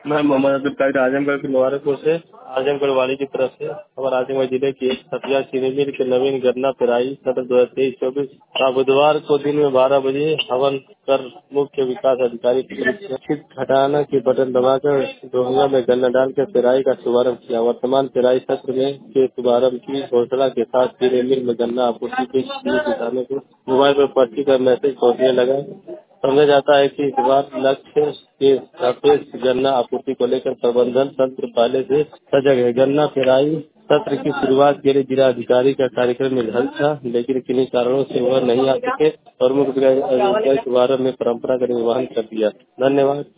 मैं मोहम्मद अब्दुल कादिर आजमगढ़ के मुबारकपुर से आजमगढ़ वाली की तरफ से और आजमगढ़ जिले की सतिया चीनी मिल के नवीन गन्ना पेराई सत्र 2023-24 का बुधवार को दिन में 12 बजे हवन कर मुख्य विकास अधिकारी सुरक्षित घटाना के बटन दबाकर डोंगा में गन्ना डालकर पेराई का शुभारंभ किया। वर्तमान पेराई सत्र में के शुभारंभ की घोषणा के साथ चीनी मिल में गन्ना आपूर्ति के लिए किसानों को मोबाइल पर पर्ची का मैसेज पहुँचने लगा। समझा जाता है कि इस बार लक्ष्य के सापेक्ष गन्ना आपूर्ति को लेकर प्रबंधन तंत्र पहले से सजग है। गन्ना पेराई सत्र की शुरुआत के लिए जिला अधिकारी का कार्यक्रम निर्धारित था, लेकिन किन्हीं कारणों से वह नहीं आ सके और मुख्य अधिकारी शुभारंभ में परंपरा का निर्वहन कर दिया। धन्यवाद।